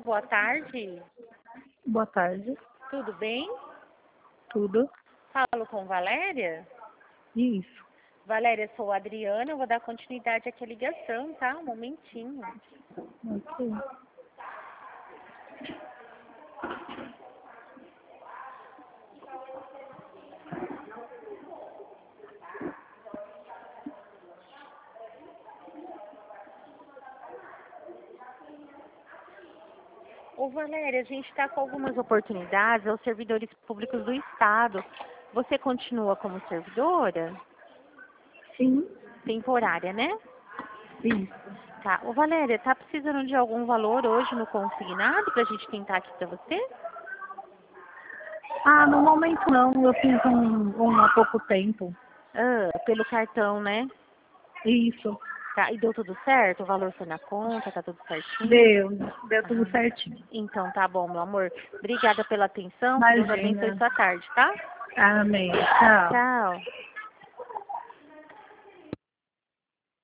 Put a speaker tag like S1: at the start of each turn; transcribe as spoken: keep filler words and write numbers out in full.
S1: boa tarde.
S2: Boa tarde.
S1: Tudo bem?
S2: Tudo?
S1: Falo com Valéria?
S2: Isso.
S1: Valéria, sou a Adriana, eu vou dar continuidade aqui à ligação, tá? Um momentinho.
S2: Ok.
S1: Ô Valéria, a gente está com algumas oportunidades aos servidores públicos do Estado. Você continua como servidora?
S2: Sim.
S1: Temporária, né?
S2: Isso.
S1: Tá. Ô Valéria, tá precisando de algum valor hoje no consignado pra gente tentar aqui pra você?
S2: Ah, no momento não. Eu fiz um, um há pouco tempo.
S1: Ah, pelo cartão, né?
S2: Isso.
S1: Tá. E deu tudo certo? O valor foi na conta, tá tudo certinho?
S2: Deu. Deu tudo
S1: Ah,
S2: certinho.
S1: então tá bom, meu amor. Obrigada pela atenção. Que Deus abençoe
S2: Imagina.
S1: sua tarde, tá?
S2: Amém. Tchau.
S1: Tchau.